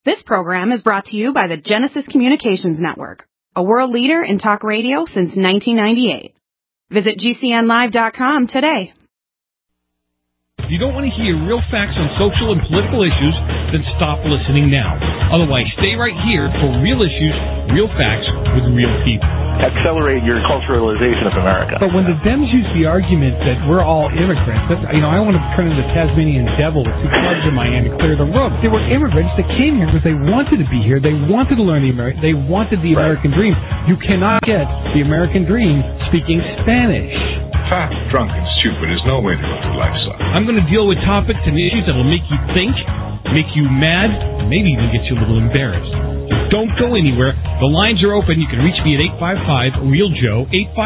This program is brought to you by the Genesis Communications Network, a world leader in talk radio since 1998. Visit GCNlive.com today. If you don't want to hear real facts on social and political issues, then stop listening now. Otherwise, stay right here for real issues, real facts with real people. Accelerate your culturalization of America. But when the Dems use the argument that we're all immigrants, I want to turn into the Tasmanian devil with two clubs in my hand to clear the road. They were immigrants that came here because they wanted to be here. They wanted to learn they wanted the American dream. You cannot get the American dream speaking Spanish. Fat, drunk, and stupid is no way to go through life, son. I'm going to deal with topics and issues that will make you think, make you mad, and maybe even get you a little embarrassed. So don't go anywhere. The lines are open. You can reach me at 855-REAL-JOE,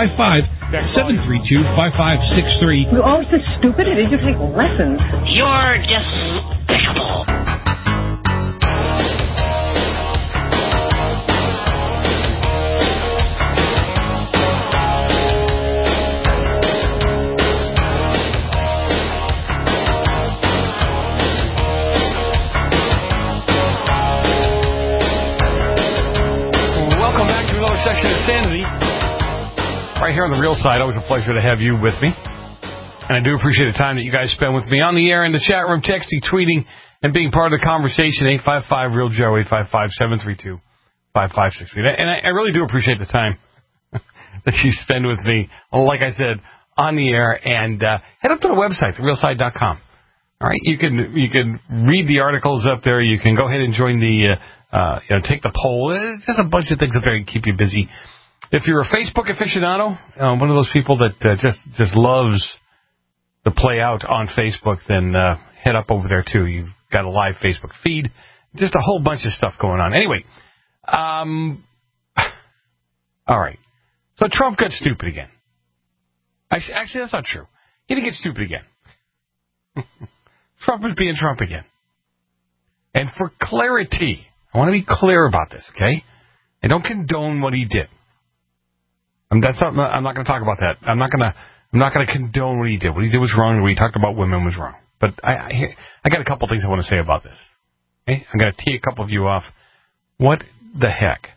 855-732-5563. You're always so stupid. Did you take lessons? You're despicable. Section of Sanity, right here on the Real Side. Always a pleasure to have you with me. And I do appreciate the time that you guys spend with me on the air, in the chat room, texting, tweeting, and being part of the conversation. 855-REAL-JOE, 855-732-5563. And I really do appreciate the time that you spend with me, like I said, on the air. And head up to the website, therealside.com. All right, you can read the articles up there. You can go ahead and join the take the poll. It's just a bunch of things up there to keep you busy. If you're a Facebook aficionado, one of those people that just loves to play out on Facebook, then head up over there too. You've got a live Facebook feed, just a whole bunch of stuff going on. Anyway, all right. So Trump got stupid again. Actually, that's not true. He didn't get stupid again. Trump is being Trump again. And for clarity, I want to be clear about this, okay? I don't condone what he did. I'm not going to talk about that. I'm not going to condone what he did. What he did was wrong. What he talked about women was wrong. But I got a couple things I want to say about this. Okay? I'm going to tee a couple of you off. What the heck?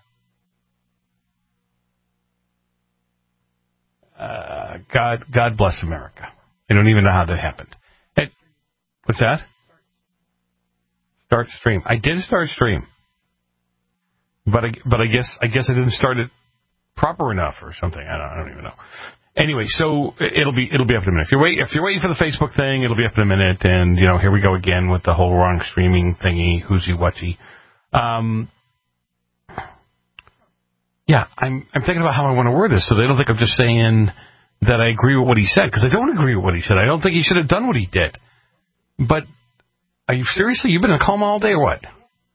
God bless America. I don't even know how that happened. What's that? Start stream. I did start stream. But I guess I didn't start it proper enough or something. I don't even know. Anyway, so it'll be up in a minute. If you're waiting for the Facebook thing, it'll be up in a minute. And here we go again with the whole wrong streaming thingy, whoosy whatsy. Yeah, I'm thinking about how I want to word this, so they don't think I'm just saying that I agree with what he said, because I don't agree with what he said. I don't think he should have done what he did. But are you seriously? You've been in a coma all day or what?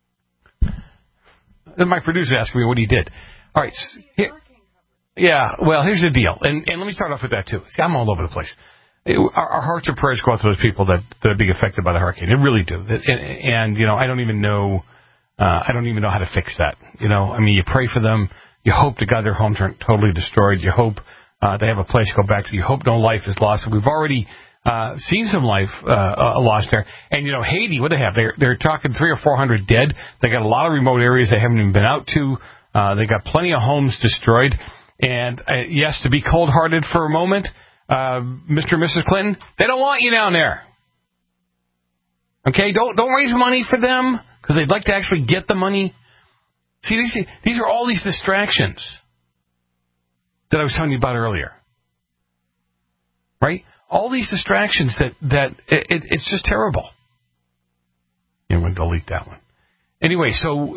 Then my producer asked me what he did. All right. Here's the deal. And let me start off with that, too. See, I'm all over the place. Our hearts and prayers go out to those people that are being affected by the hurricane. They really do. And I don't even know how to fix that. You pray for them. You hope to God their homes aren't totally destroyed. You hope they have a place to go back to. You hope no life is lost. And we've already seen some life lost there. And, Haiti, what do they have? They're talking 300 or 400 dead. They got a lot of remote areas they haven't even been out to. They got plenty of homes destroyed. And, yes, to be cold-hearted for a moment, Mr. and Mrs. Clinton, they don't want you down there. Okay? Don't raise money for them because they'd like to actually get the money. See, these are all these distractions that I was telling you about earlier. Right? All these distractions that it's just terrible. I'm going to delete that one. Anyway, so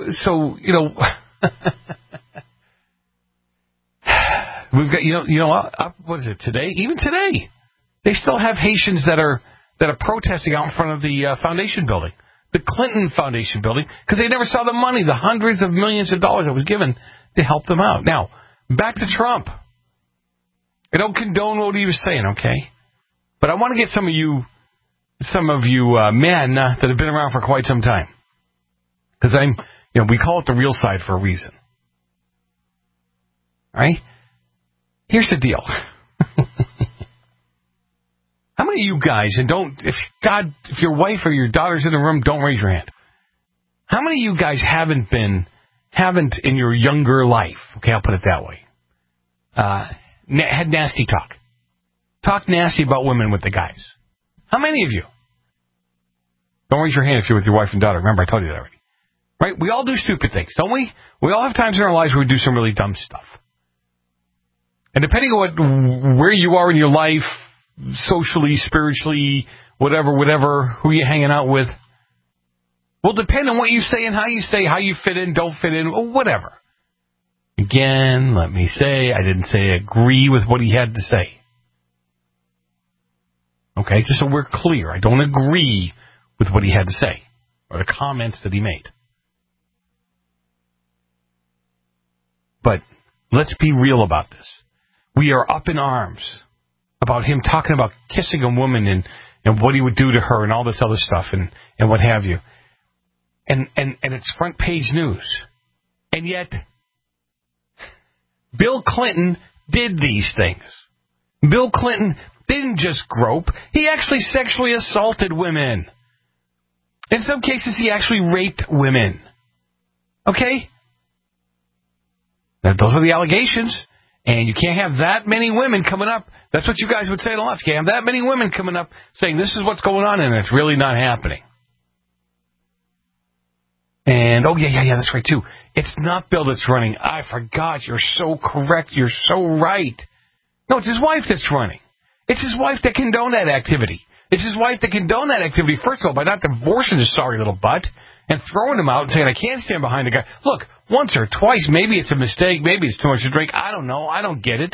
we've got what is it today? Even today, they still have Haitians that are protesting out in front of the foundation building, the Clinton Foundation building, because they never saw the money, the hundreds of millions of dollars that was given to help them out. Now, back to Trump. I don't condone what he was saying, okay? But I want to get some of you men that have been around for quite some time, because we call it the real side for a reason. All right? Here's the deal. How many of you guys, and if your wife or your daughter's in the room, don't raise your hand. How many of you guys haven't in your younger life, okay, I'll put it that way, had nasty talk? Talk nasty about women with the guys. How many of you? Don't raise your hand if you're with your wife and daughter. Remember, I told you that already. Right? We all do stupid things, don't we? We all have times in our lives where we do some really dumb stuff. And depending on where you are in your life, socially, spiritually, whatever, who you're hanging out with, will depend on what you say and how you fit in, don't fit in, or whatever. Again, let me say, I didn't say agree with what he had to say. Okay, just so we're clear, I don't agree with what he had to say, or the comments that he made. But let's be real about this. We are up in arms about him talking about kissing a woman and what he would do to her and all this other stuff and what have you. And it's front page news. And yet, Bill Clinton did these things. Bill Clinton didn't just grope. He actually sexually assaulted women. In some cases, he actually raped women. Okay? Now, those are the allegations. And you can't have that many women coming up. That's what you guys would say to the left. You can't have that many women coming up saying this is what's going on, and it's really not happening. And, oh, yeah, that's right, too. It's not Bill that's running. I forgot. You're so correct. You're so right. No, it's his wife that's running. It's his wife that condoned that activity. It's his wife that condoned that activity, first of all, by not divorcing his sorry little butt and throwing him out and saying, I can't stand behind the guy. Look, once or twice, maybe it's a mistake, maybe it's too much to drink. I don't know. I don't get it.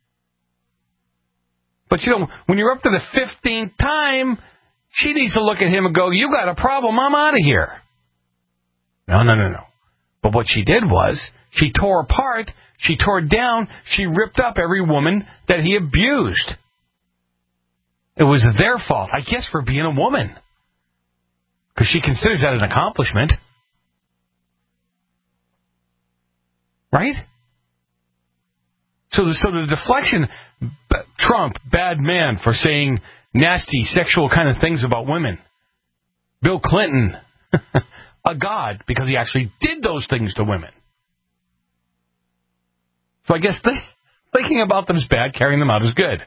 But, when you're up to the 15th time, she needs to look at him and go, you got a problem, I'm out of here. No. But what she did was, she tore apart, she tore down, she ripped up every woman that he abused. It was their fault, I guess, for being a woman. Because she considers that an accomplishment. Right? So the deflection, Trump, bad man for saying nasty sexual kind of things about women. Bill Clinton, a god, because he actually did those things to women. So I guess thinking about them is bad, carrying them out is good.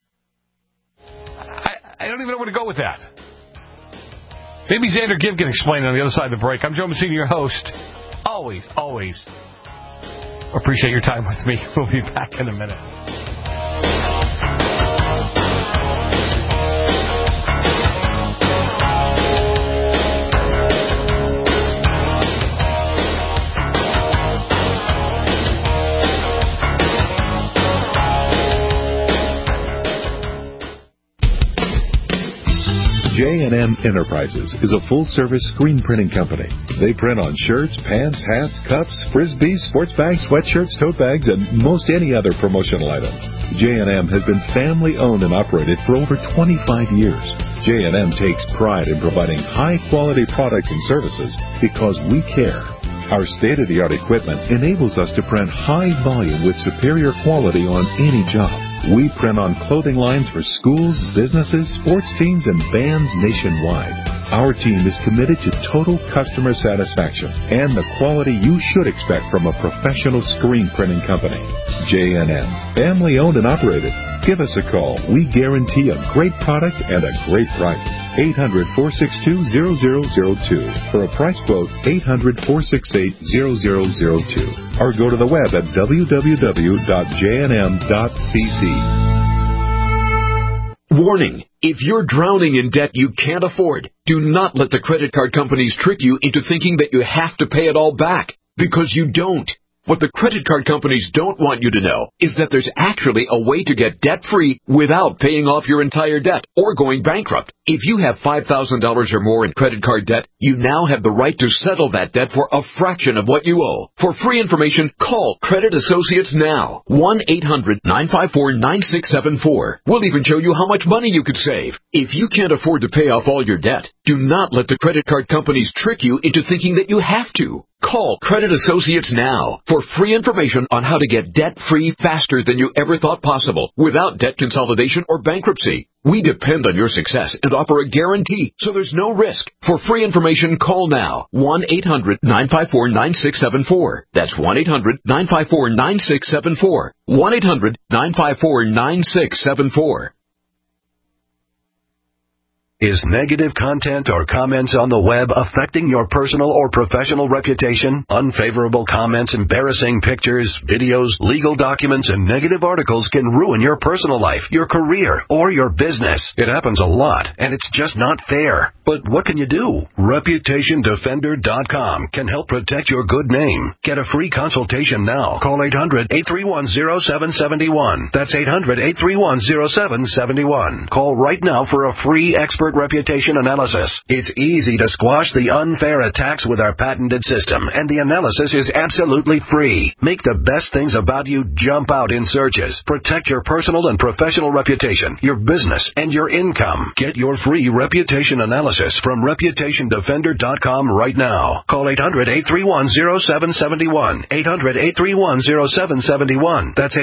I don't even know where to go with that. Maybe Xander Gibb can explain it on the other side of the break. I'm Joe Messina, your host. Always appreciate your time with me. We'll be back in a minute. J&M Enterprises is a full-service screen printing company. They print on shirts, pants, hats, cups, frisbees, sports bags, sweatshirts, tote bags, and most any other promotional items. J&M has been family-owned and operated for over 25 years. J&M takes pride in providing high-quality products and services because we care. Our state-of-the-art equipment enables us to print high volume with superior quality on any job. We print on clothing lines for schools, businesses, sports teams, and bands nationwide. Our team is committed to total customer satisfaction and the quality you should expect from a professional screen printing company. J&M, family-owned and operated. Give us a call. We guarantee a great product and a great price. 800-462-0002. For a price quote, 800-468-0002. Or go to the web at www.jnm.cc. Warning. If you're drowning in debt you can't afford, do not let the credit card companies trick you into thinking that you have to pay it all back, because you don't. What the credit card companies don't want you to know is that there's actually a way to get debt-free without paying off your entire debt or going bankrupt. If you have $5,000 or more in credit card debt, you now have the right to settle that debt for a fraction of what you owe. For free information, call Credit Associates now. 1-800-954-9674. We'll even show you how much money you could save. If you can't afford to pay off all your debt, do not let the credit card companies trick you into thinking that you have to. Call Credit Associates now for free information on how to get debt-free faster than you ever thought possible without debt consolidation or bankruptcy. We depend on your success and offer a guarantee, so there's no risk. For free information, call now. 1-800-954-9674. That's 1-800-954-9674. 1-800-954-9674. Is negative content or comments on the web affecting your personal or professional reputation? Unfavorable comments, embarrassing pictures, videos, legal documents, and negative articles can ruin your personal life, your career, or your business. It happens a lot, and it's just not fair. But what can you do? ReputationDefender.com can help protect your good name. Get a free consultation now. Call 800-831-0771. That's 800-831-0771. Call right now for a free expert reputation analysis. It's easy to squash the unfair attacks with our patented system, and the analysis is absolutely free. Make the best things about you jump out in searches. Protect your personal and professional reputation, your business, and your income. Get your free reputation analysis from ReputationDefender.com right now. Call 800-831-0771. 800-831-0771. That's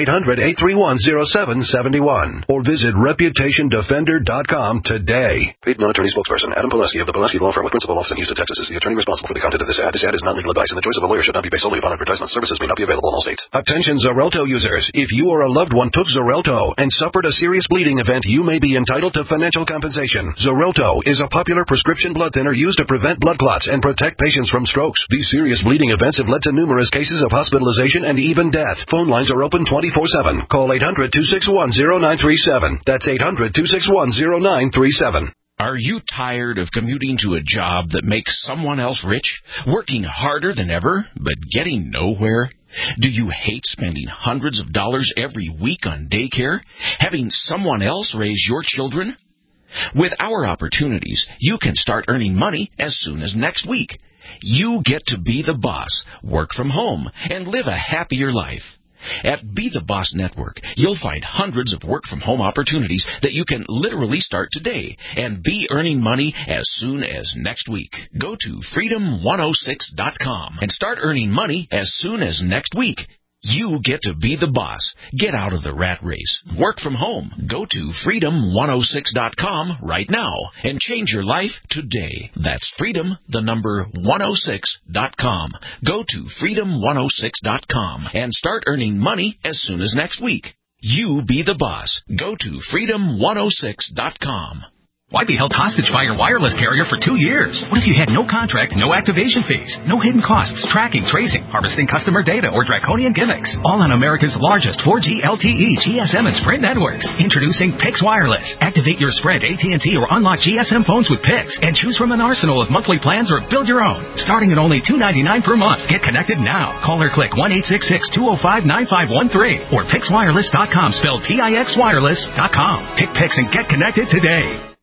800-831-0771. Or visit ReputationDefender.com today. Paid non-attorney spokesperson Adam Pileski of the Pileski Law Firm with principal office in Houston, Texas, is the attorney responsible for the content of this ad. This ad is not legal advice, and the choice of a lawyer should not be based solely upon advertisement. Services may not be available in all states. Attention Xarelto users. If you or a loved one took Xarelto and suffered a serious bleeding event, you may be entitled to financial compensation. Xarelto is a popular prescription blood thinner used to prevent blood clots and protect patients from strokes. These serious bleeding events have led to numerous cases of hospitalization and even death. Phone lines are open 24/7. Call 800-261-0937. That's 800-261-0937. Are you tired of commuting to a job that makes someone else rich, working harder than ever, but getting nowhere? Do you hate spending hundreds of dollars every week on daycare, having someone else raise your children? With our opportunities, you can start earning money as soon as next week. You get to be the boss, work from home, and live a happier life. At Be the Boss Network, you'll find hundreds of work-from-home opportunities that you can literally start today and be earning money as soon as next week. Go to freedom106.com and start earning money as soon as next week. You get to be the boss. Get out of the rat race. Work from home. Go to freedom106.com right now and change your life today. That's freedom106.com. Go to freedom106.com and start earning money as soon as next week. You be the boss. Go to freedom106.com. Why be held hostage by your wireless carrier for 2 years? What if you had no contract, no activation fees, no hidden costs, tracking, tracing, harvesting customer data, or draconian gimmicks? All on America's largest 4G LTE, GSM, and Sprint networks. Introducing Pix Wireless. Activate your Sprint, AT&T, or unlock GSM phones with Pix and choose from an arsenal of monthly plans or build your own. Starting at only $2.99 per month. Get connected now. Call or click 1-866-205-9513 or PixWireless.com, spelled PIXWireless.com. Pick Pix and get connected today.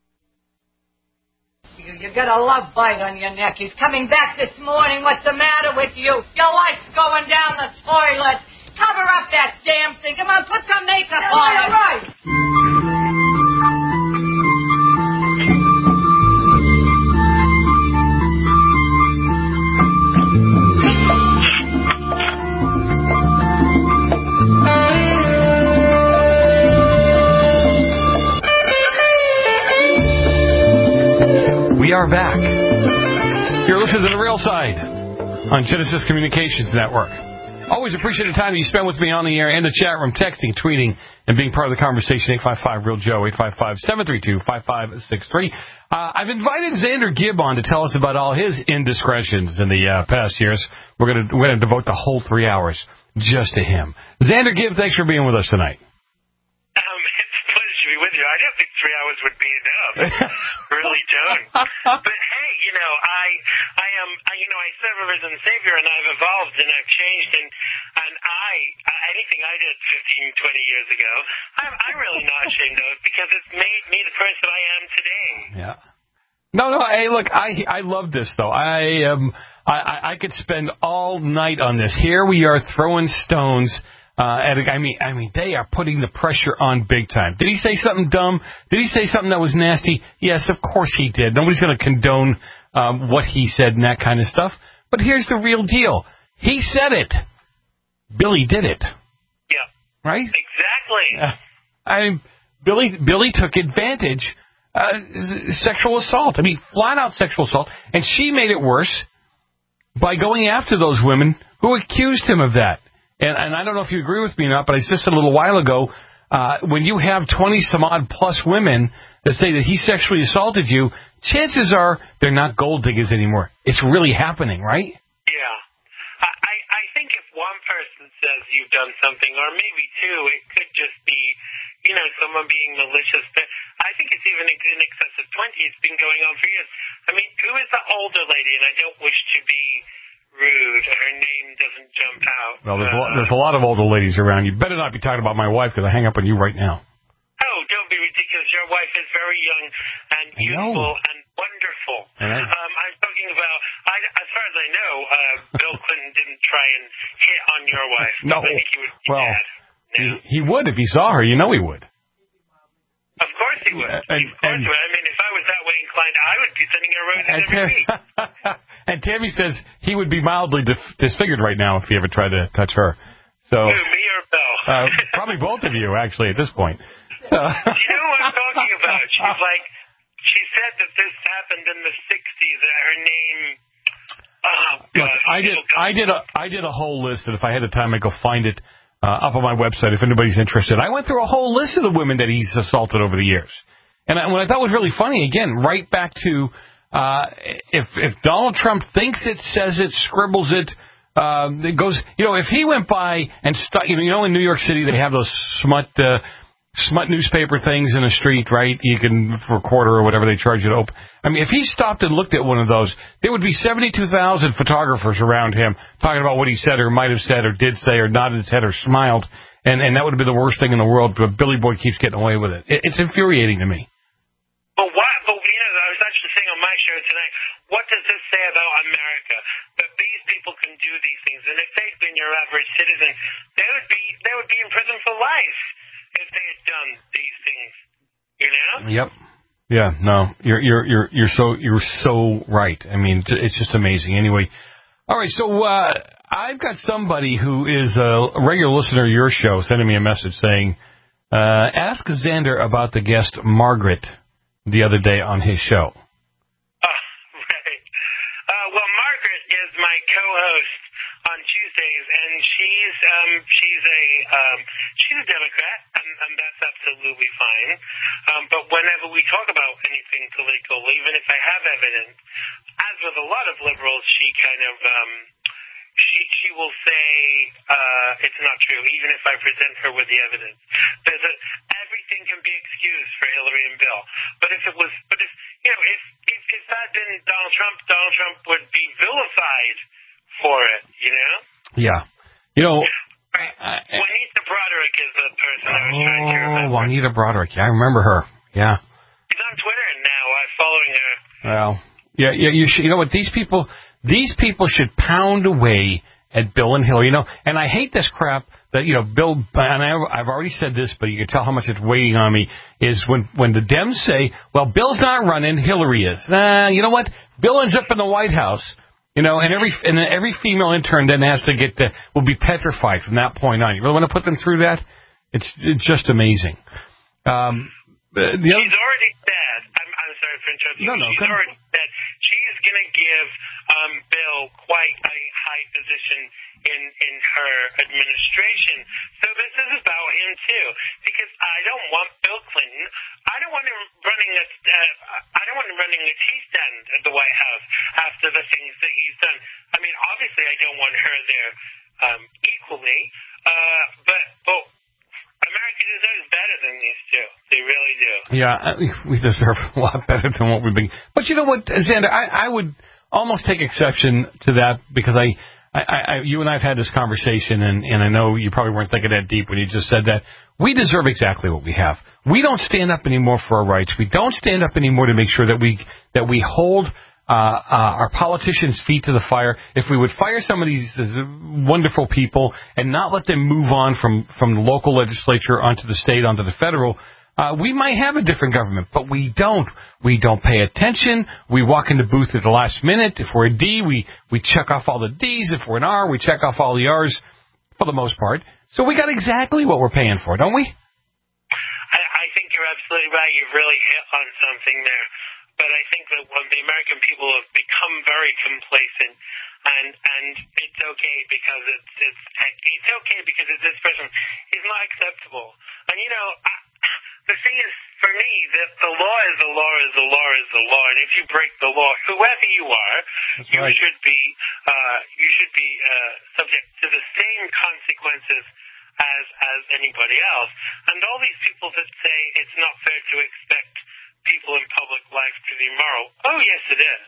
You got a love bite on your neck. He's coming back this morning. What's the matter with you? Your life's going down the toilet. Cover up that damn thing. Come on, put some makeup on. All right. We are back. You're listening to The Real Side on Genesis Communications Network. Always appreciate the time that you spend with me on the air and the chat room, texting, tweeting, and being part of the conversation. 855-REAL-JOE, 855-732-5563. I've invited Xander Gibb on to tell us about all his indiscretions in the past years. We're going to devote the whole 3 hours just to him. Xander Gibb, thanks for being with us tonight. It's a pleasure to be with you. I don't think 3 hours would be enough. Really don't. But hey, I serve a risen Savior, and I've evolved, and I've changed, and anything I did 15, 20 years ago, I'm really not ashamed of it, because it's made me the person I am today. Yeah. No, hey, look, I love this, though. I could spend all night on this. Here we are throwing stones. I mean, they are putting the pressure on big time. Did he say something dumb? Did he say something that was nasty? Yes, of course he did. Nobody's going to condone what he said and that kind of stuff. But here's the real deal. He said it. Billy did it. Yeah. Right? Exactly. Billy took advantage. Sexual assault. I mean, flat-out sexual assault. And she made it worse by going after those women who accused him of that. And I don't know if you agree with me or not, but I just said a little while ago, when you have 20-some-odd plus women that say that he sexually assaulted you, chances are they're not gold diggers anymore. It's really happening, right? Yeah. I think if one person says you've done something, or maybe two, it could just be, someone being malicious. But I think it's even in excess of 20. It's been going on for years. I mean, who is the older lady? And I don't wish to be rude. Her name doesn't jump out. Well, there's a lot of older ladies around. You better not be talking about my wife, because I hang up on you right now. Oh, don't be ridiculous. Your wife is very young and youthful and wonderful. I'm talking about, as far as I know, Bill Clinton didn't try and hit on your wife. No. I think he would be mad. He would if he saw her. You know he would. Of course he would. Of course he would. I mean, if I was that way inclined, I would be sending her roses every week. And Tammy says he would be mildly disfigured right now if he ever tried to touch her. So me or Bill? Probably both of you, actually, at this point. So. You know what I'm talking about? She's like, she said that this happened in the 60s. Her name. Oh, look, I did a whole list, and if I had the time, I'd go find it up on my website if anybody's interested. I went through a whole list of the women that he's assaulted over the years. And what I thought was really funny, again, right back to if Donald Trump thinks it, says it, scribbles it, it goes, if he went by and, in New York City they have those smut newspaper things in the street, right? You can, for a quarter or whatever they charge you to open. I mean, if he stopped and looked at one of those, there would be 72,000 photographers around him talking about what he said or might have said or did say or nodded his head or smiled, and that would have been the worst thing in the world, but Billy Boy keeps getting away with it. It's infuriating to me. But I was actually saying on my show tonight, what does this say about America? That these people can do these things, and if they'd been your average citizen, they would be in prison for life if they had done these things, Yep. Yeah. No. You're so right. I mean, it's just amazing. Anyway, all right. So I've got somebody who is a regular listener to your show sending me a message saying, "Ask Xander about the guest Margaret the other day on his show." Right. Well, Margaret is my co-host on Tuesdays, and she's a Democrat, and that's absolutely fine. But whenever we talk about anything political, even if I have evidence, as with a lot of liberals, she kind of she will say it's not true, even if I present her with the evidence. Everything can be excused for Hillary and Bill, but if that had been Donald Trump would be vilified for it, Yeah. Juanita Broderick is the person I was trying to remember. Juanita Broderick. Yeah, I remember her. Yeah. She's on Twitter now. I'm following her. Well, yeah. You know what? These people should pound away at Bill and Hillary. And I hate this crap that Bill. And I've already said this, but you can tell how much it's weighing on me. Is when the Dems say, "Well, Bill's not running, Hillary is." You know what? Bill ends up in the White House. And every female intern then will be petrified from that point on. You really want to put them through that? It's just amazing. She's already said. I'm sorry for interrupting. No, she's already said she's going to give Bill quite a high position in her administration. So this is about him too, because I don't want Bill Clinton. I don't want him running a tea stand at the White House after the things that he's done. I mean, obviously, I don't want her there equally, but America deserves better than these two. They really do. Yeah, we deserve a lot better than what we've been. But you know what, Xander, I would almost take exception to that, because you and I have had this conversation, and I know you probably weren't thinking that deep when you just said that. We deserve exactly what we have. We don't stand up anymore for our rights. We don't stand up anymore to make sure that we hold our politicians' feet to the fire. If we would fire some of these wonderful people and not let them move on from the local legislature onto the state, onto the federal, We might have a different government, but we don't. We don't pay attention. We walk in the booth at the last minute. If we're a D, we check off all the Ds. If we're an R, we check off all the Rs for the most part. So we got exactly what we're paying for, don't we? I think you're absolutely right. You've really hit on something there. But I think that when the American people have become very complacent, and it's okay because it's okay because it's this person is not acceptable. And the thing is, for me, that the law is the law is the law is the law, and if you break the law, whoever you are, you should be subject to the same consequences as anybody else. And all these people that say it's not fair to expect people in public life to be moral. Oh, yes, it is.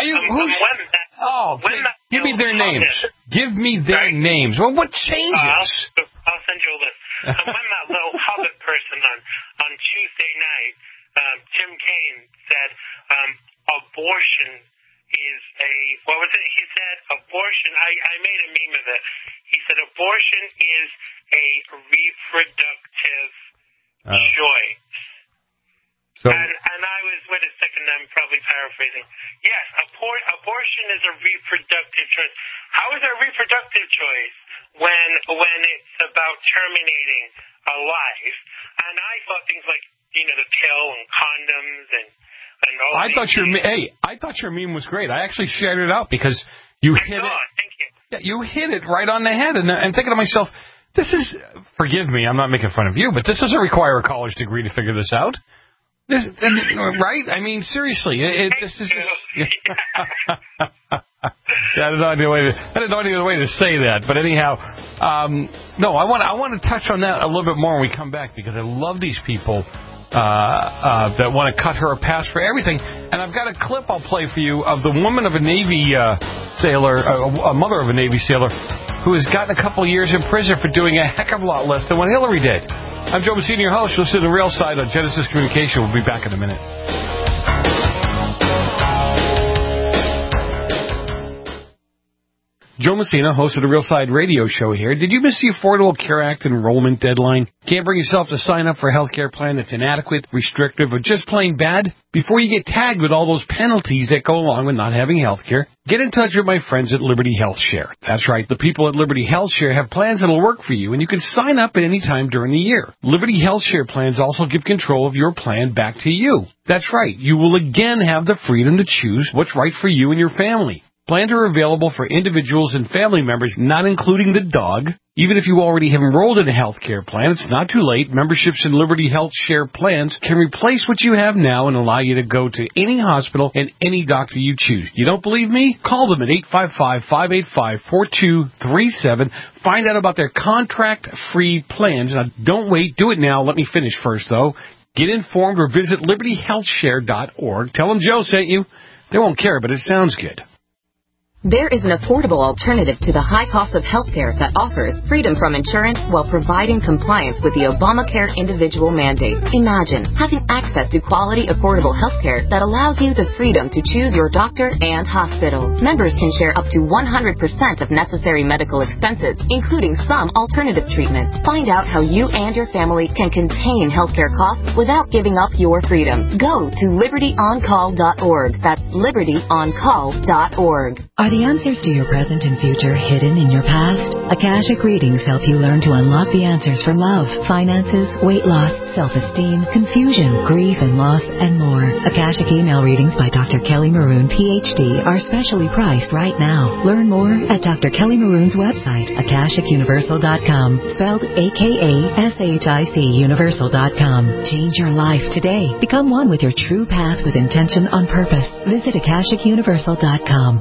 Give me their names. Give me their names. Well, what changes? I'll send you a list. And when that little Hobbit person on Tuesday night, Tim Kaine said, abortion is what was it? He said abortion, I made a meme of it. He said abortion is a reproductive choice. And I was, wait a second, I'm probably paraphrasing. Yes, abortion is a reproductive choice. How is it a reproductive choice when it's about terminating a life? And I thought things like, the pill and condoms and all I thought your meme was great. I actually shared it out because you hit it. Thank you. Yeah, you hit it right on the head. And thinking to myself, forgive me, I'm not making fun of you, but this doesn't require a college degree to figure this out. Right? I mean, seriously, this is just... I don't know any other way to say that, but anyhow, no, I want to touch on that a little bit more when we come back, because I love these people that want to cut her a pass for everything. And I've got a clip I'll play for you of the woman of a Navy sailor, a mother of a Navy sailor, who has gotten a couple of years in prison for doing a heck of a lot less than what Hillary did. I'm Joe Messina, your host. You'll see the real side on Genesis Communication. We'll be back in a minute. Joe Messina, host of the Real Side radio show here. Did you miss the Affordable Care Act enrollment deadline? Can't bring yourself to sign up for a health care plan that's inadequate, restrictive, or just plain bad? Before you get tagged with all those penalties that go along with not having health care, get in touch with my friends at Liberty Health Share. That's right, the people at Liberty Health Share have plans that'll work for you, and you can sign up at any time during the year. Liberty Health Share plans also give control of your plan back to you. That's right, you will again have the freedom to choose what's right for you and your family. Plans are available for individuals and family members, not including the dog. Even if you already have enrolled in a health care plan, it's not too late. Memberships in Liberty Health Share plans can replace what you have now and allow you to go to any hospital and any doctor you choose. You don't believe me? Call them at 855-585-4237. Find out about their contract-free plans. Now, don't wait. Do it now. Let me finish first, though. Get informed or visit libertyhealthshare.org. Tell them Joe sent you. They won't care, but it sounds good. There is an affordable alternative to the high cost of health care that offers freedom from insurance while providing compliance with the Obamacare individual mandate. Imagine having access to quality, affordable health care that allows you the freedom to choose your doctor and hospital. Members can share up to 100% of necessary medical expenses, including some alternative treatments. Find out how you and your family can contain health care costs without giving up your freedom. Go to libertyoncall.org. That's libertyoncall.org. Are the answers to your present and future hidden in your past? Akashic readings help you learn to unlock the answers for love, finances, weight loss, self-esteem, confusion, grief and loss, and more. Akashic email readings by Dr. Kelly Maroon, Ph.D. are specially priced right now. Learn more at Dr. Kelly Maroon's website, AkashicUniversal.com, spelled AKASHIC Universal.com. Change your life today. Become one with your true path with intention on purpose. Visit AkashicUniversal.com.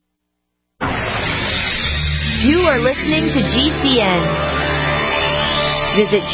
You are listening to GCN. Visit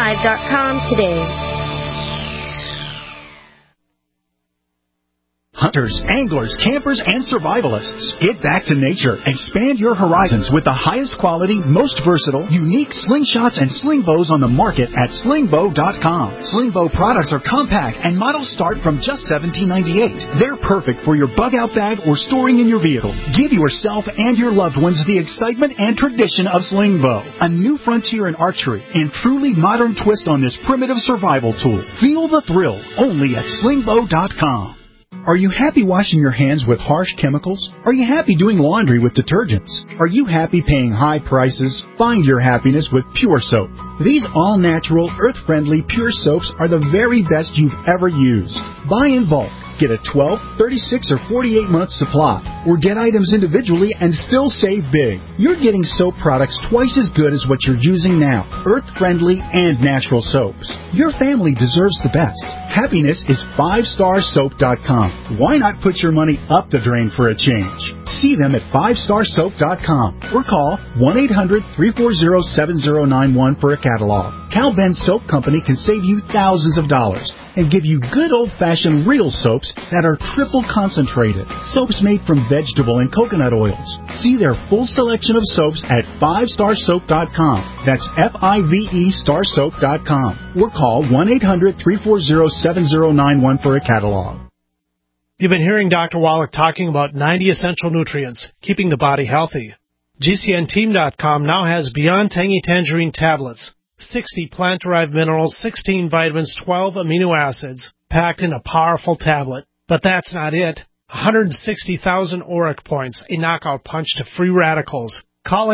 GCNlive.com today. Hunters, anglers, campers, and survivalists. Get back to nature. Expand your horizons with the highest quality, most versatile, unique slingshots and sling bows on the market at slingbow.com. Slingbow products are compact and models start from just $17.98. They're perfect for your bug-out bag or storing in your vehicle. Give yourself and your loved ones the excitement and tradition of Slingbow, a new frontier in archery and truly modern twist on this primitive survival tool. Feel the thrill only at slingbow.com. Are you happy washing your hands with harsh chemicals? Are you happy doing laundry with detergents? Are you happy paying high prices? Find your happiness with Pure Soap. These all-natural, earth-friendly Pure Soaps are the very best you've ever used. Buy in bulk. Get a 12, 36, or 48-month supply, or get items individually and still save big. You're getting soap products twice as good as what you're using now, earth-friendly and natural soaps. Your family deserves the best. Happiness is 5starsoap.com. Why not put your money up the drain for a change? See them at 5starsoap.com or call 1-800-340-7091 for a catalog. Cal Ben Soap Company can save you thousands of dollars and give you good old-fashioned real soaps that are triple concentrated. Soaps made from vegetable and coconut oils. See their full selection of soaps at 5starsoap.com. That's F-I-V-E starsoap.com. Or call 1-800-340-7091 for a catalog. You've been hearing Dr. Wallach talking about 90 essential nutrients, keeping the body healthy. GCNteam.com now has Beyond Tangy Tangerine tablets, 60 plant-derived minerals, 16 vitamins, 12 amino acids, packed in a powerful tablet. But that's not it. 160,000 auric points, a knockout punch to free radicals. Call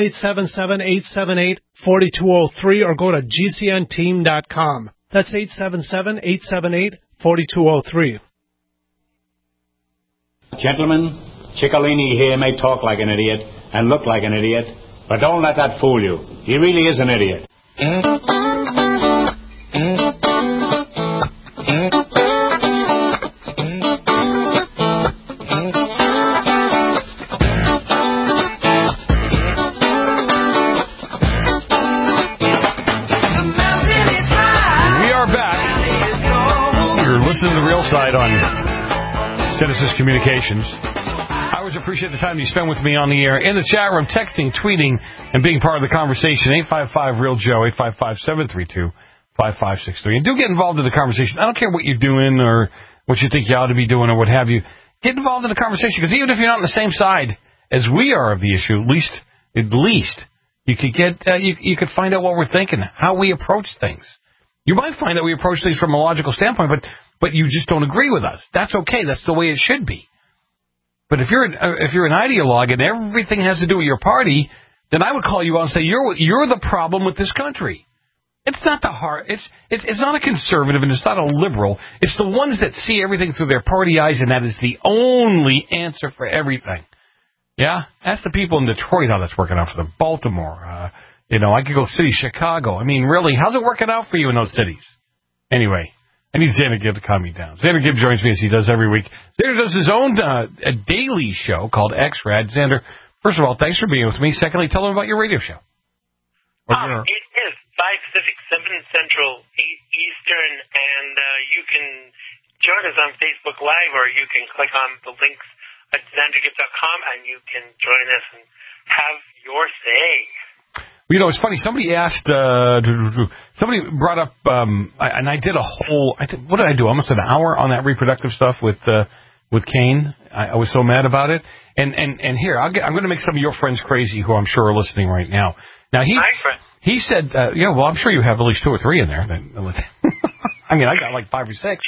877-878-4203 or go to GCNteam.com. That's 877-878-4203. Gentlemen, Ciccolini here may talk like an idiot and look like an idiot, but don't let that fool you. He really is an idiot. We are back. You're listening to The Real Side on Genesis Communications. I always appreciate the time you spend with me on the air, in the chat room, texting, tweeting, and being part of the conversation. 855-REAL-JOE, 855-732-5563. And do get involved in the conversation. I don't care what you're doing or what you think you ought to be doing or what have you. Get involved in the conversation, because even if you're not on the same side as we are of the issue, at least you could get you could find out what we're thinking, how we approach things. You might find that we approach things from a logical standpoint, but you just don't agree with us. That's okay. That's the way it should be. But if you're an ideologue and everything has to do with your party, then I would call you out and say you're the problem with this country. It's not the heart. It's not a conservative and it's not a liberal. It's the ones that see everything through their party eyes, and that is the only answer for everything. Yeah, ask the people in Detroit how that's working out for them. Baltimore, I could go city, Chicago. I mean, really, how's it working out for you in those cities? Anyway. I need Xander Gibb to calm me down. Xander Gibb joins me as he does every week. Xander does his own a daily show called X-Rad. Xander, first of all, thanks for being with me. Secondly, tell them about your radio show. It is 5 Pacific, 7 Central, 8 Eastern, and you can join us on Facebook Live, or you can click on the links at XanderGibb.com, and you can join us and have your say. It's funny. Somebody asked, somebody brought up, and I did a whole, what did I do? Almost an hour on that reproductive stuff with Kane. I was so mad about it. And here, I'm going to make some of your friends crazy who I'm sure are listening right now. Now, he said, I'm sure you have at least 2 or 3 in there. I mean, I got like 5 or 6.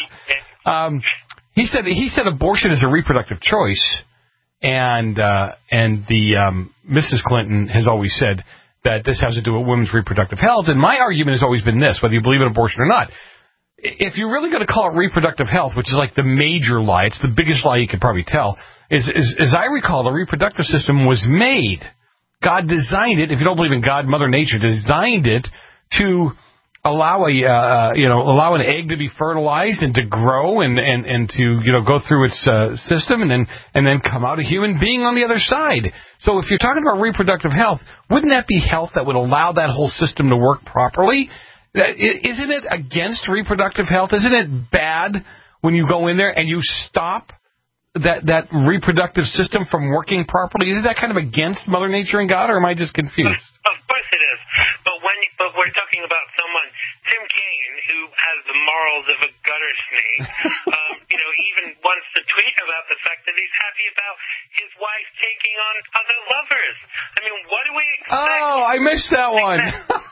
He said abortion is a reproductive choice, and the Mrs. Clinton has always said that this has to do with women's reproductive health. And my argument has always been this, whether you believe in abortion or not. If you're really going to call it reproductive health, which is like the major lie, it's the biggest lie you could probably tell, as I recall, the reproductive system was made. God designed it, if you don't believe in God, Mother Nature designed it to allow allow an egg to be fertilized and to grow and to go through its system and then come out a human being on the other side. So if you're talking about reproductive health, wouldn't that be health that would allow that whole system to work properly? Isn't it against reproductive health? Isn't it bad when you go in there and you stop that reproductive system from working properly? Is that kind of against Mother Nature and God, or am I just confused? Of course it is. But we're talking about someone, Tim Kaine, who has the morals of a gutter snake. Even wants to tweet about the fact that he's happy about his wife taking on other lovers. I mean, what do we expect? Oh, I missed that one.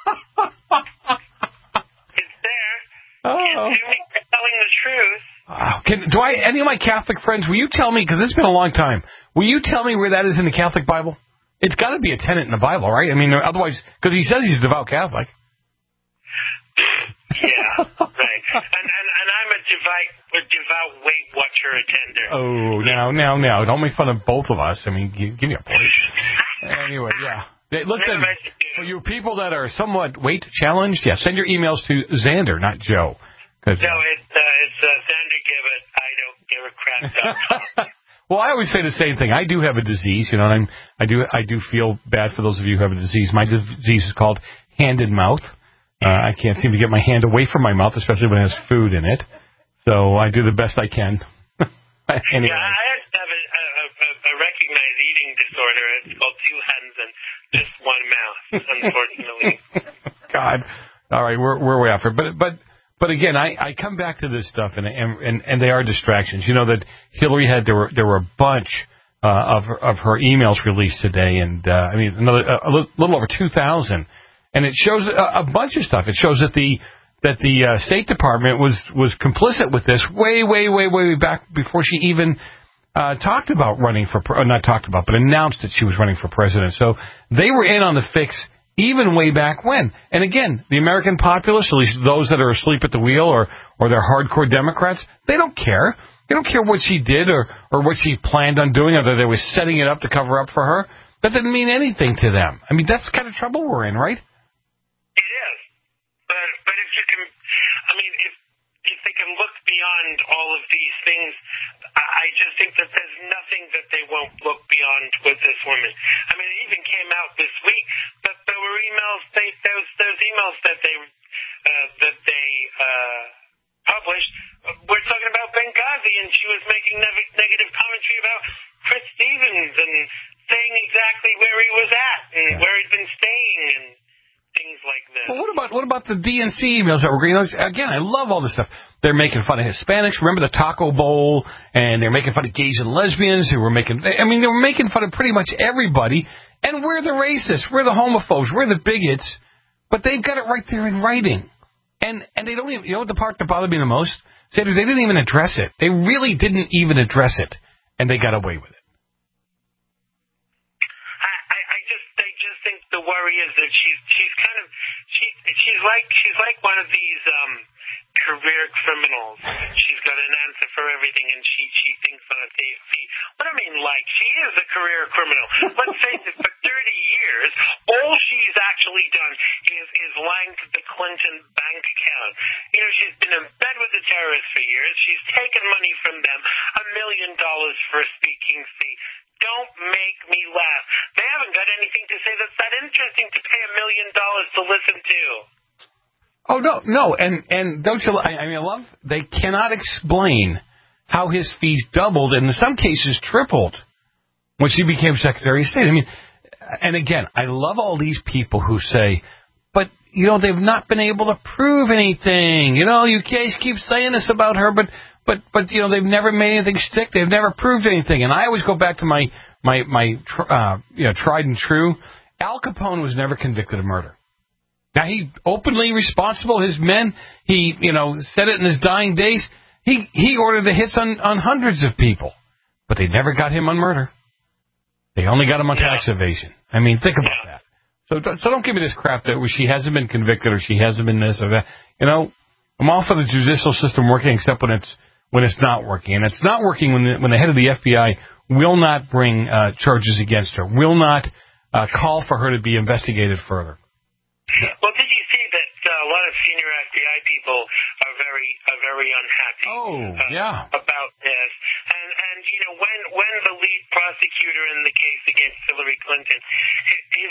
It's there. Oh. Can't do me for telling the truth. Any of my Catholic friends, will you tell me, because it's been a long time, will you tell me where that is in the Catholic Bible? It's got to be a tenet in the Bible, right? I mean, otherwise, because he says he's a devout Catholic. Yeah, right. And I'm a devout Weight Watcher attender. Oh, now. Don't make fun of both of us. I mean, give me a break. Anyway, yeah. Listen, for you people that are somewhat weight challenged, send your emails to Xander, not Joe. No, it's Xander Gibbet. I don't give a crap. Well, I always say the same thing. I do have a disease, and I do feel bad for those of you who have a disease. My disease is called hand and mouth. I can't seem to get my hand away from my mouth, especially when it has food in it. So I do the best I can. Anyway. Yeah, I have a recognized eating disorder. It's called two hands and just one mouth, unfortunately. God. All right, we're way off here. But again, I come back to this stuff, and they are distractions. You know that Hillary there were a bunch of her emails released today, and a little over 2,000, and it shows a bunch of stuff. It shows that the State Department was complicit with this way back before she even talked about running for but announced that she was running for president. So they were in on the fix even way back when. And again, the American populace, at least those that are asleep at the wheel or they're hardcore Democrats, they don't care. They don't care what she did or what she planned on doing, or that they were setting it up to cover up for her. That didn't mean anything to them. I mean, that's the kind of trouble we're in, right? It is. But if you can, if they can look beyond all of these things, I just think that there's nothing that they won't look beyond with this woman. I mean, it even came out this week that there were emails. Those emails that they published. We're talking about Benghazi, and she was making negative commentary about Chris Stevens and saying exactly where he was at and where he'd been staying and things like this. Well, what about the DNC emails that were green? Again, I love all this stuff. They're making fun of Hispanics. Remember the Taco Bowl? And they're making fun of gays and lesbians who were they were making fun of pretty much everybody. And we're the racists. We're the homophobes. We're the bigots. But they've got it right there in writing. And they don't even, what the part that bothered me the most? They didn't even address it. They really didn't even address it. And they got away with it. I just think the worry is that she's like one of these career criminals. She's got an answer for everything, and she thinks on her feet. What I mean, she is a career criminal. Let's face it, for 30 years, all she's actually done is lying to the Clinton bank account. She's been in bed with the terrorists for years. She's taken money from them, $1 million for a speaking fee. Don't make me laugh. They haven't got anything to say that's that interesting to pay $1 million to listen to. Oh, no. And don't you, I love, they cannot explain how his fees doubled and in some cases tripled when she became Secretary of State. And again, I love all these people who say, but, they've not been able to prove anything. You keep saying this about her, but they've never made anything stick. They've never proved anything. And I always go back to my tried and true. Al Capone was never convicted of murder. Now, he openly responsible. His men, he said it in his dying days. He ordered the hits on hundreds of people, but they never got him on murder. They only got him on tax evasion. Think about that. So don't give me this crap that she hasn't been convicted or she hasn't been this or that. I'm all for the judicial system working, except when it's not working, and it's not working when the head of the FBI will not bring charges against her, will not call for her to be investigated further. Well, did you see that a lot of senior FBI people are very unhappy about this? And when the lead prosecutor in the case against Hillary Clinton, his brother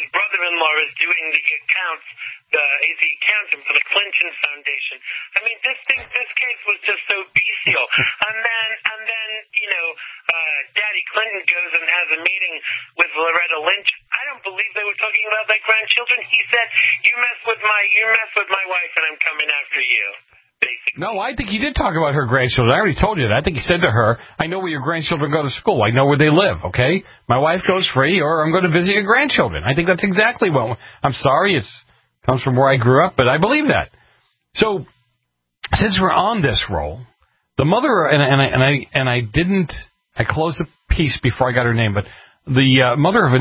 mother-in-law is doing the accounts, is the accountant for the Clinton Foundation. I mean, this case was just so bestial. And then, you know, Daddy Clinton goes and has a meeting with Loretta Lynch. I don't believe they were talking about their grandchildren. He said, you mess with my wife and I'm coming after you. Basically. No, I think he did talk about her grandchildren. I already told you that. I think he said to her, I know where your grandchildren go to school. I know where they live, okay? My wife goes free, or I'm going to visit your grandchildren. I think that's exactly what... I'm sorry, it comes from where I grew up, but I believe that. So, since we're on this roll, the mother... I closed the piece before I got her name, but the mother of a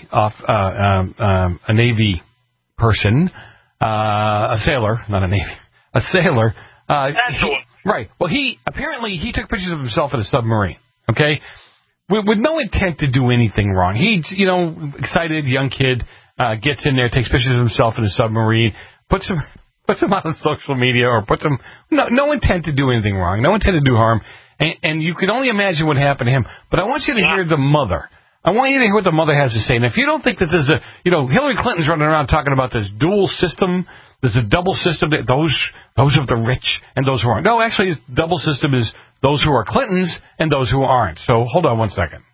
Navy person, a sailor, not a Navy... A sailor. Right. Well, he took pictures of himself in a submarine, okay? With no intent to do anything wrong. He, you know, excited young kid, gets in there, takes pictures of himself in a submarine, puts them on social media, or no intent to do anything wrong, no intent to do harm, and you can only imagine what happened to him. But I want you to hear the mother. I want you to hear what the mother has to say. And if you don't think that there's Hillary Clinton's running around talking about this dual system, there's a double system, that those of the rich and those who aren't. No, actually, the double system is those who are Clintons and those who aren't. So hold on one second.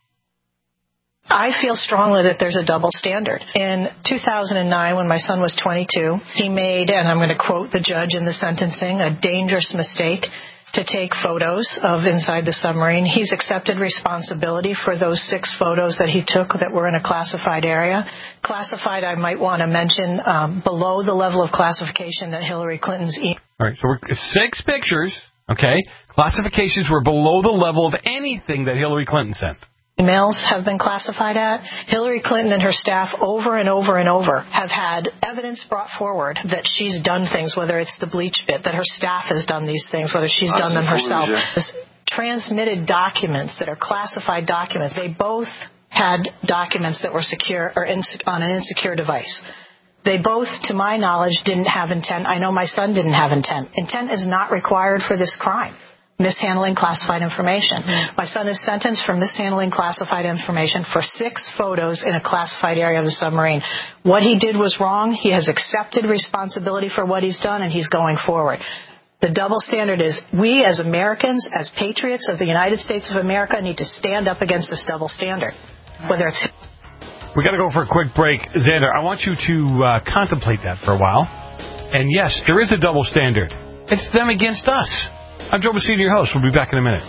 I feel strongly that there's a double standard. In 2009, when my son was 22, he made, and I'm going to quote the judge in the sentencing, a dangerous mistake to take photos of inside the submarine. He's accepted responsibility for those 6 photos that he took that were in a classified area. Classified, I might want to mention, below the level of classification that Hillary Clinton's email. All right, so 6 pictures, okay? Classifications were below the level of anything that Hillary Clinton sent. Emails have been classified at. Hillary Clinton and her staff over and over and over have had evidence brought forward that she's done things, whether it's the bleach bit, that her staff has done these things, whether she's done them herself. Transmitted documents that are classified documents. They both had documents that were secure or on an insecure device. They both, to my knowledge, didn't have intent. I know my son didn't have intent. Intent is not required for this crime. Mishandling classified information. My son is sentenced for mishandling classified information for 6 photos in a classified area of the submarine. What he did was wrong. He has accepted responsibility for what he's done, and he's going forward. The double standard is we as Americans, as patriots of the United States of America, need to stand up against this double standard. Whether it's... We got to go for a quick break. Xander, I want you to contemplate that for a while. And yes, there is a double standard. It's them against us. I'm Joe Messina, your host. We'll be back in a minute.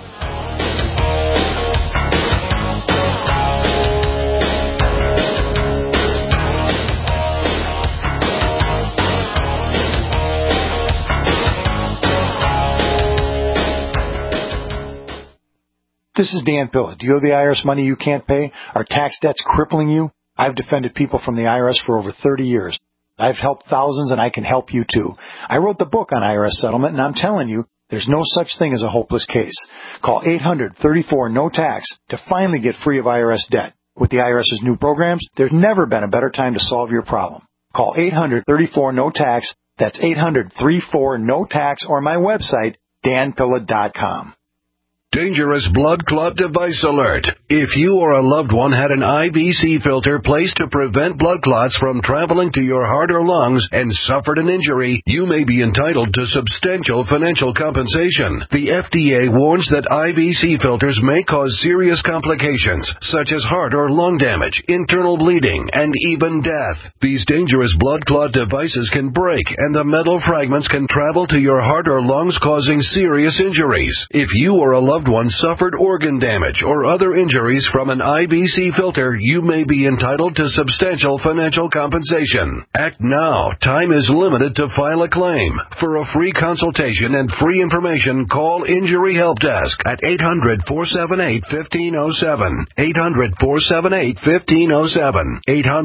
This is Dan Pilla. Do you owe the IRS money you can't pay? Are tax debts crippling you? I've defended people from the IRS for over 30 years. I've helped thousands, and I can help you too. I wrote the book on IRS settlement, and I'm telling you, there's no such thing as a hopeless case. Call 800-34-NO-TAX to finally get free of IRS debt. With the IRS's new programs, there's never been a better time to solve your problem. Call 800-34-NO-TAX. That's 800-34-NO-TAX, or my website, danpilla.com. Dangerous blood clot device alert. If you or a loved one had an IVC filter placed to prevent blood clots from traveling to your heart or lungs and suffered an injury, you may be entitled to substantial financial compensation. The FDA warns that IVC filters may cause serious complications, such as heart or lung damage, internal bleeding, and even death. These dangerous blood clot devices can break, and the metal fragments can travel to your heart or lungs, causing serious injuries. If you or a loved one suffered organ damage or other injuries from an IVC filter, you may be entitled to substantial financial compensation. Act now. Time is limited to file a claim. For a free consultation and free information, call Injury Help Desk at 800-478-1507. 800-478-1507.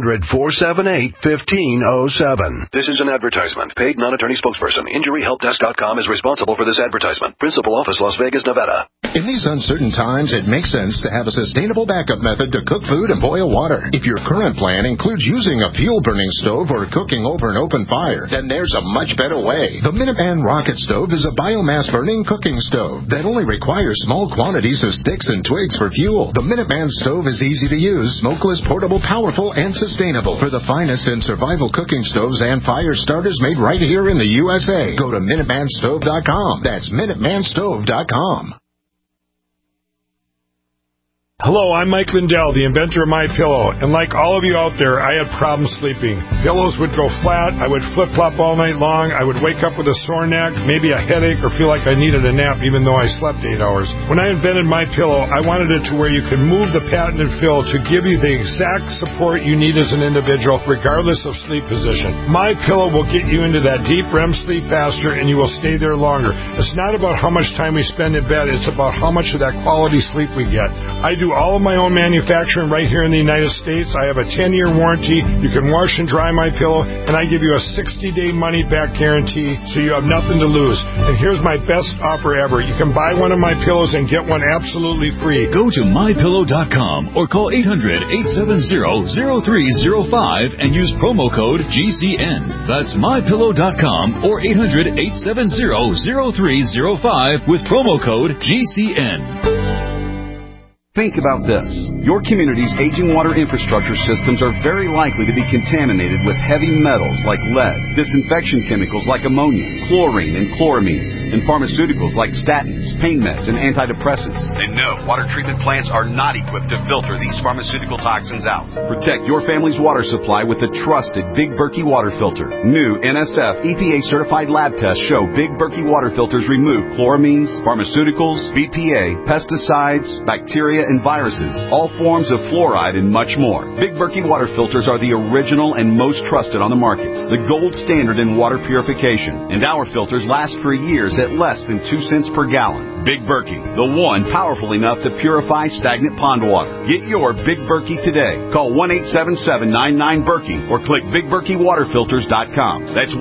800-478-1507. This is an advertisement. Paid non-attorney spokesperson. InjuryHelpDesk.com is responsible for this advertisement. Principal office, Las Vegas, Nevada. In these uncertain times, it makes sense to have a sustainable backup method to cook food and boil water. If your current plan includes using a fuel-burning stove or cooking over an open fire, then there's a much better way. The Minuteman Rocket Stove is a biomass-burning cooking stove that only requires small quantities of sticks and twigs for fuel. The Minuteman stove is easy to use, smokeless, portable, powerful, and sustainable. For the finest in survival cooking stoves and fire starters made right here in the USA, go to MinutemanStove.com. That's MinutemanStove.com. Hello, I'm Mike Lindell, the inventor of MyPillow, and like all of you out there, I had problems sleeping. Pillows would go flat, I would flip-flop all night long, I would wake up with a sore neck, maybe a headache, or feel like I needed a nap even though I slept 8 hours. When I invented MyPillow, I wanted it to where you could move the patented fill to give you the exact support you need as an individual, regardless of sleep position. MyPillow will get you into that deep REM sleep faster, and you will stay there longer. It's not about how much time we spend in bed, it's about how much of that quality sleep we get. I do all of my own manufacturing right here in the United States. I have a 10-year warranty. You can wash and dry my pillow, and I give you a 60-day money-back guarantee, so you have nothing to lose. And here's my best offer ever. You can buy one of my pillows and get one absolutely free. Go to MyPillow.com or call 800-870-0305 and use promo code GCN. That's MyPillow.com or 800-870-0305 with promo code GCN. Think about this. Your community's aging water infrastructure systems are very likely to be contaminated with heavy metals like lead, disinfection chemicals like ammonia, chlorine and chloramines, and pharmaceuticals like statins, pain meds, and antidepressants. And no, water treatment plants are not equipped to filter these pharmaceutical toxins out. Protect your family's water supply with the trusted Big Berkey water filter. New NSF EPA-certified lab tests show Big Berkey water filters remove chloramines, pharmaceuticals, BPA, pesticides, bacteria, and viruses, all forms of fluoride, and much more. Big Berkey water filters are the original and most trusted on the market, the gold standard in water purification, and our filters last for years at less than 2 cents per gallon. Big Berkey, the one powerful enough to purify stagnant pond water. Get your Big Berkey today. Call 1-877-99-BERKEY or click BigBerkeyWaterFilters.com. That's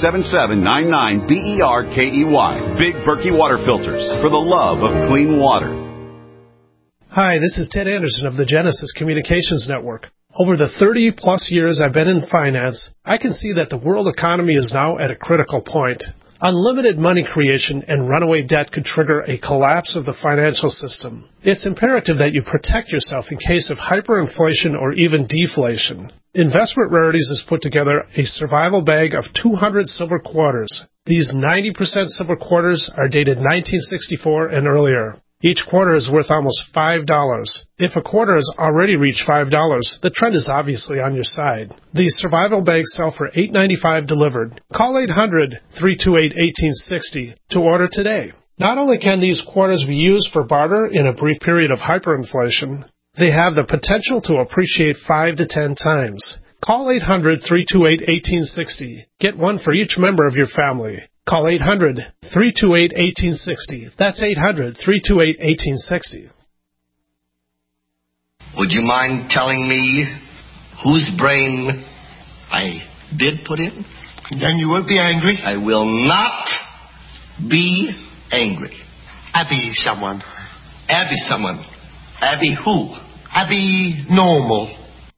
1-877-99-BERKEY. Big Berkey Water Filters, for the love of clean water. Hi, this is Ted Anderson of the Genesis Communications Network. Over the 30-plus years I've been in finance, I can see that the world economy is now at a critical point. Unlimited money creation and runaway debt could trigger a collapse of the financial system. It's imperative that you protect yourself in case of hyperinflation or even deflation. Investment Rarities has put together a survival bag of 200 silver quarters. These 90% silver quarters are dated 1964 and earlier. Each quarter is worth almost $5. If a quarter has already reached $5, the trend is obviously on your side. These survival bags sell for $8.95 delivered. Call 800-328-1860 to order today. Not only can these quarters be used for barter in a brief period of hyperinflation, they have the potential to appreciate 5 to 10 times. Call 800-328-1860. Get one for each member of your family. Call 800-328-1860. That's 800-328-1860. Would you mind telling me whose brain I did put in? Then you won't be angry? I will not be angry. Abby someone. Abby someone. Abby who? Abby normal.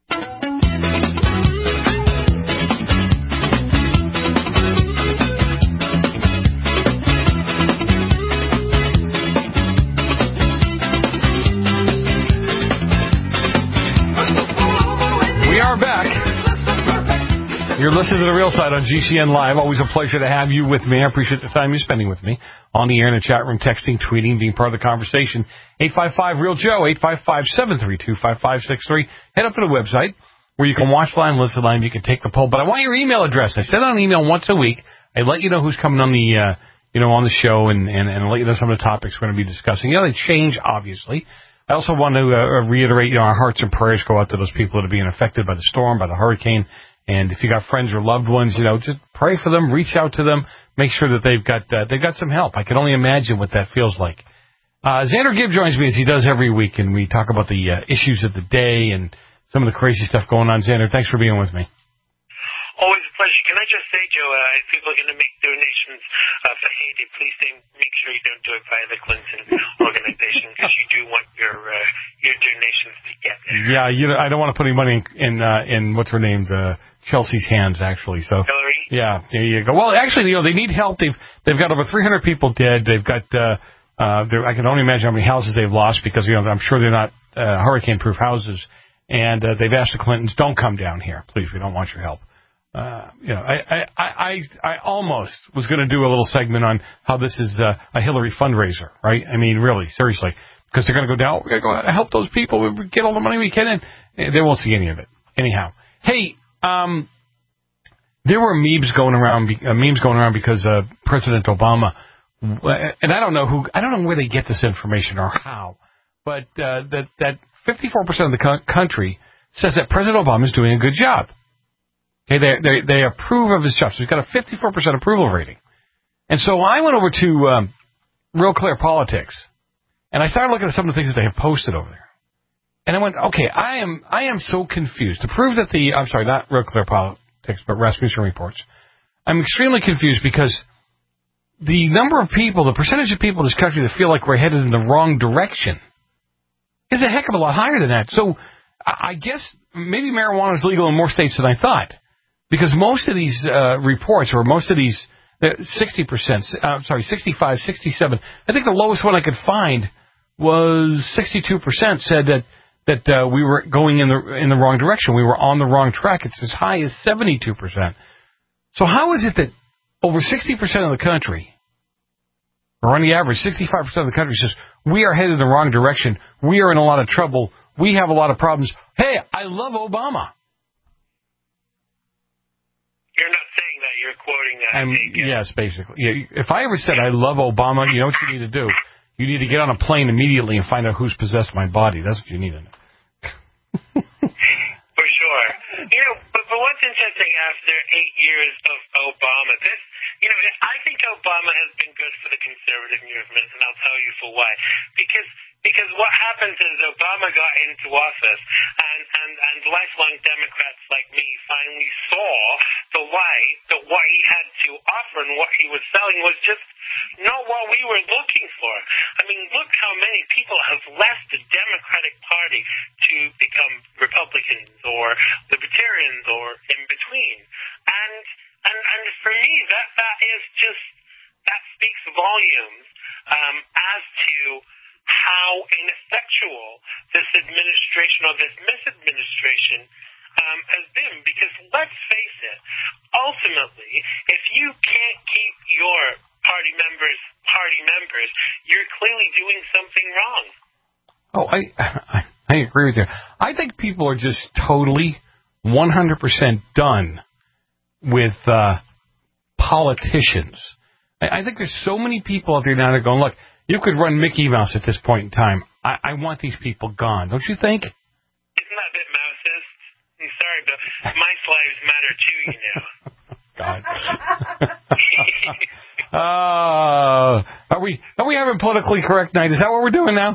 You're listening to The Real Side on GCN Live. Always a pleasure to have you with me. I appreciate the time you're spending with me on the air, in the chat room, texting, tweeting, being part of the conversation. 855-REAL-JOE, 855-732-5563. Head up to the website where you can watch live, listen live, you can take the poll. But I want your email address. I send out an email once a week. I let you know who's coming on the, on the show and let you know some of the topics we're going to be discussing. They change, obviously. I also want to reiterate, our hearts and prayers go out to those people that are being affected by the storm, by the hurricane. And if you got friends or loved ones, just pray for them, reach out to them, make sure that they've got some help. I can only imagine what that feels like. Xander Gibb joins me as he does every week, and we talk about the issues of the day and some of the crazy stuff going on. Xander, thanks for being with me. Always a pleasure. Can I just say, Joe, if people are going to make donations for Haiti, please make sure you don't do it via the Clinton organization, because you do want your donations to get there. Yeah, I don't want to put any money in what's her name, Chelsea's hands, actually. So Hillary? Yeah, there you go. Well, actually, they need help. They've got over 300 people dead. They've got I can only imagine how many houses they've lost, because I'm sure they're not hurricane-proof houses. And they've asked the Clintons, don't come down here, please. We don't want your help. I almost was going to do a little segment on how this is a Hillary fundraiser, right? I mean, really, seriously, because they're going to go down. We're going to go help those people. We get all the money we can, and they won't see any of it. Anyhow, hey, there were memes going around because President Obama, and I don't know where they get this information or how, but that 54% of the country says that President Obama is doing a good job. Okay, they approve of his job. So he's got a 54% approval rating. And so I went over to Real Clear Politics, and I started looking at some of the things that they have posted over there. And I went, okay, I am so confused. To prove that not Real Clear Politics, but Rasmussen Reports. I'm extremely confused because the number of people, the percentage of people in this country that feel like we're headed in the wrong direction is a heck of a lot higher than that. So I guess maybe marijuana is legal in more states than I thought, because most of these reports, or most of these 65, 67, I think the lowest one I could find was 62% said that we were going in the wrong direction. We were on the wrong track. It's as high as 72%. So how is it that over 60% of the country, or on the average, 65% of the country says, we are headed in the wrong direction, we are in a lot of trouble, we have a lot of problems. Hey, I love Obama. You're not saying that, you're quoting that. Yes, basically. Yeah, if I ever said I love Obama, you know what you need to do? You need to get on a plane immediately and find out who's possessed my body. That's what you need to know. For sure. But what's interesting after 8 years of Obama, I think Obama has been good for the conservative movement, and I'll tell you for why. Because what happens is Obama got into office, and lifelong Democrats like me finally saw the light that what he had to offer and what he was selling was just not what we were looking for. I mean, look how many people have left the Democratic Party to become Republicans or Libertarians or in between. And for me, that speaks volumes as to how ineffectual this administration or this misadministration has been. Because let's face it, ultimately, if you can't keep your party members, you're clearly doing something wrong. Oh, I agree with you. I think people are just totally 100% done with politicians. I think there's so many people out there now that are going, look, you could run Mickey Mouse at this point in time. I want these people gone. Don't you think? Isn't that a bit Mousist? I'm sorry, but my lives matter too, God. Are we having politically correct night? Is that what we're doing now?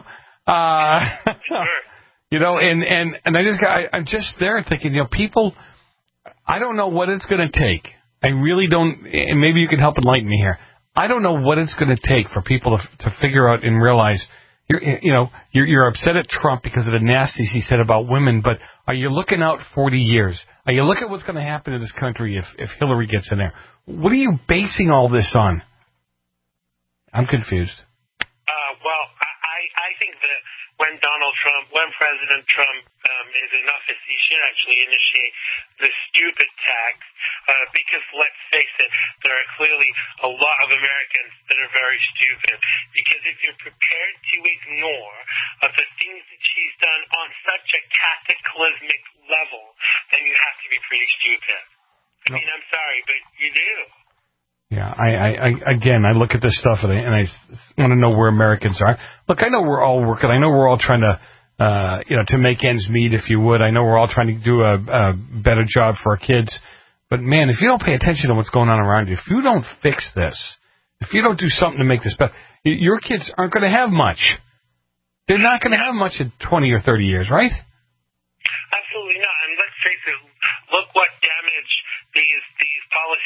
Sure. I'm just there thinking, people, I don't know what it's going to take. I really don't, and maybe you can help enlighten me here. I don't know what it's going to take for people to figure out and realize you're upset at Trump because of the nasties he said about women, but are you looking out 40 years? Are you looking at what's going to happen to this country if Hillary gets in there? What are you basing all this on? I'm confused. Well, I think that when President Trump is in office, he should actually initiate the stupid tax, because let's face it, there are clearly a lot of Americans that are very stupid. Because if you're prepared to ignore the things that she's done on such a cataclysmic level, then you have to be pretty stupid. I mean, I'm sorry, but you do. Yeah, I look at this stuff and I want to know where Americans are. Look, I know we're all working. I know we're all trying to, to make ends meet, if you would. I know we're all trying to do a better job for our kids. But man, if you don't pay attention to what's going on around you, if you don't fix this, if you don't do something to make this better, your kids aren't going to have much. They're not going to have much in 20 or 30 years, right? Absolutely not. And let's face it, look what damage these policies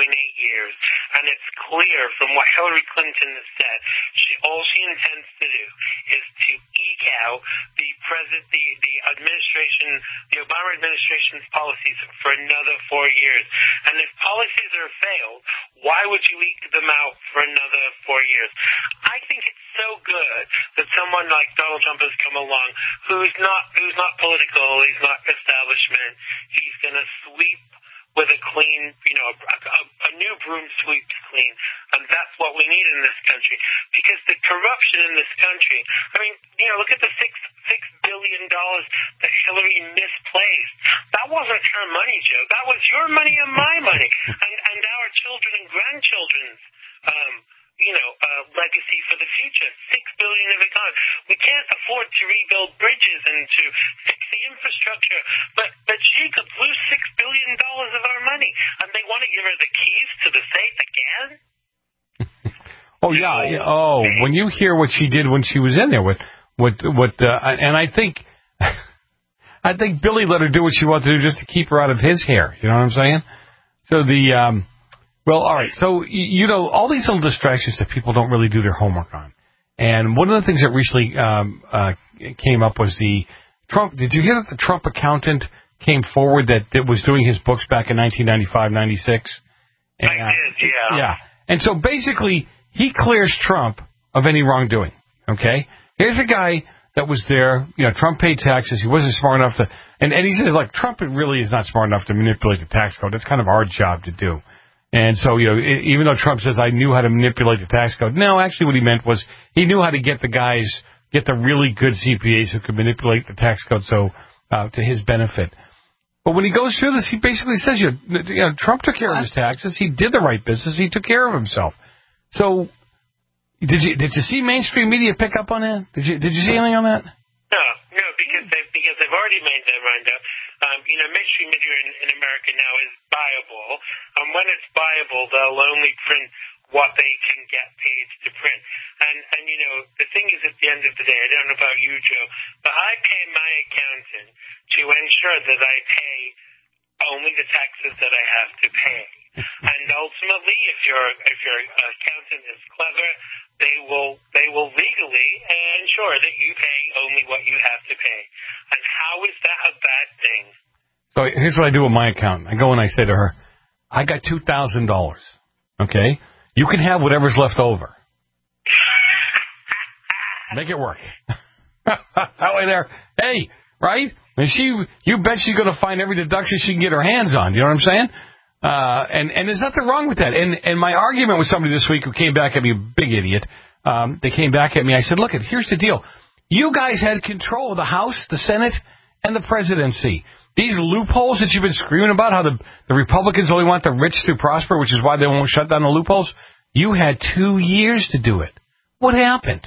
years, and it's clear from what Hillary Clinton has said, all she intends to do is to eke out the Obama administration's policies for another 4 years. And if policies are failed, why would you eke them out for another 4 years? I think it's so good that someone like Donald Trump has come along who's not political, he's not establishment, he's going to sweep with a clean, a new broom sweeps clean. And that's what we need in this country. Because the corruption in this country, look at the $6 billion that Hillary misplaced. That wasn't her money, Joe. That was your money and my money. And our children and grandchildren's legacy for the future. $6 billion of it gone. We can't afford to rebuild bridges and to fix the infrastructure, but she could lose $6 billion of our money, and they want to give her the keys to the safe again. Oh yeah. Oh, when you hear what she did when she was in there and I think Billy let her do what she wanted to do just to keep her out of his hair. You know what I'm saying? So well, all right. So, all these little distractions that people don't really do their homework on. And one of the things that recently came up was the Trump. Did you hear that the Trump accountant came forward that was doing his books back in 1995, 96? I did, yeah. Yeah. And so basically, he clears Trump of any wrongdoing. Okay? Here's a guy that was there. Trump paid taxes. He wasn't smart enough to. And he said, Trump really is not smart enough to manipulate the tax code. That's kind of our job to do. And so, even though Trump says, I knew how to manipulate the tax code, no, actually what he meant was he knew how to get the really good CPAs who could manipulate the tax code to his benefit. But when he goes through this, he basically says, Trump took care of his taxes. He did the right business. He took care of himself. So, did you see mainstream media pick up on that? Did you see anything on that? No, because they've already made their mind up. Mainstream media in America now is buyable. And when it's buyable, they'll only print what they can get paid to print. And the thing is, at the end of the day, I don't know about you, Joe, but I pay my accountant to ensure that I pay only the taxes that I have to pay. And ultimately, if your accountant is clever, they will legally ensure that you pay only what you have to pay. And how is that a bad thing? So here's what I do with my accountant. I go and I say to her, I got $2,000. Okay? You can have whatever's left over. Make it work. That way there. Hey, right? And you bet she's going to find every deduction she can get her hands on. You know what I'm saying? And there's nothing wrong with that. And my argument with somebody this week who came back at me, a big idiot, they came back at me. I said, look, here's the deal. You guys had control of the House, the Senate, and the presidency. These loopholes that you've been screaming about, how the Republicans only want the rich to prosper, which is why they won't shut down the loopholes, you had 2 years to do it. What happened?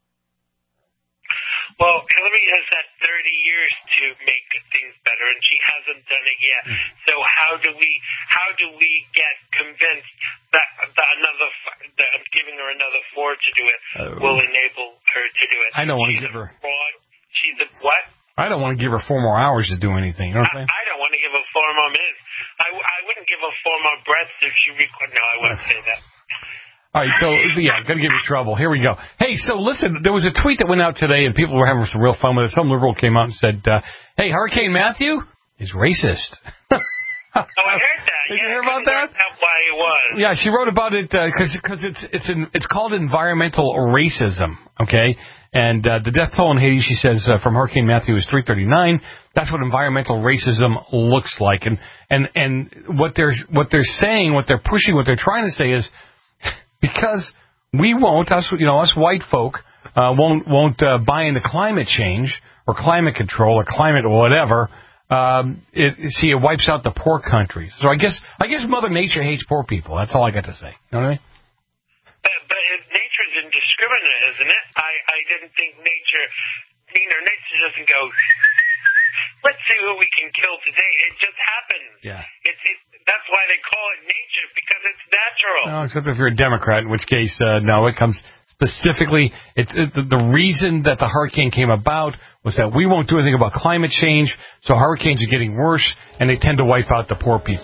Well, Hillary has had 30 years to make things better, and she hasn't done it yet. So how do we get convinced that giving her another 4 to do it will enable her to do it? I don't want to give her. She's a what? I don't want to give her 4 more hours to do anything. You know what I'm saying? I don't want to give her 4 more minutes. I wouldn't give her 4 more breaths if she recorded. No, I wouldn't say that. All right, so I'm going to give you trouble. Here we go. Hey, so listen, there was a tweet that went out today, and people were having some real fun with it. Some liberal came out and said, hey, Hurricane Matthew is racist. Oh, I heard that. Did you hear about that? That's why it was. Yeah, she wrote about it because it's called environmental racism, okay? And the death toll in Haiti, she says, from Hurricane Matthew is 339. That's what environmental racism looks like. And what they're saying, what they're pushing, what they're trying to say is because we won't, us white folk, won't buy into climate change or climate control or climate whatever. It wipes out the poor countries. So I guess Mother Nature hates poor people. That's all I got to say. You know what I mean? But nature's indiscriminate, isn't it? I didn't think nature doesn't go, let's see who we can kill today. It just happens. Yeah. That's why they call it nature, because it's natural. No, except if you're a Democrat, in which case, no, it comes specifically, the reason that the hurricane came about was that we won't do anything about climate change, so hurricanes are getting worse, and they tend to wipe out the poor people.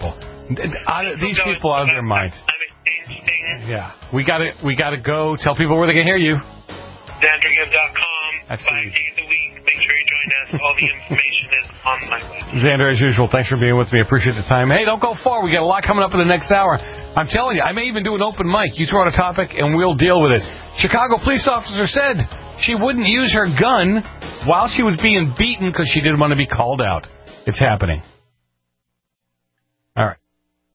These people out of their mind. Yeah, we gotta go. Tell people where they can hear you. XanderGive.com. 5 days a week. Make sure you join us. All the information is on my website. Xander, as usual, thanks for being with me. Appreciate the time. Hey, don't go far. We got a lot coming up in the next hour. I'm telling you, I may even do an open mic. You throw out a topic, and we'll deal with it. Chicago police officer said she wouldn't use her gun while she was being beaten because she didn't want to be called out. It's happening.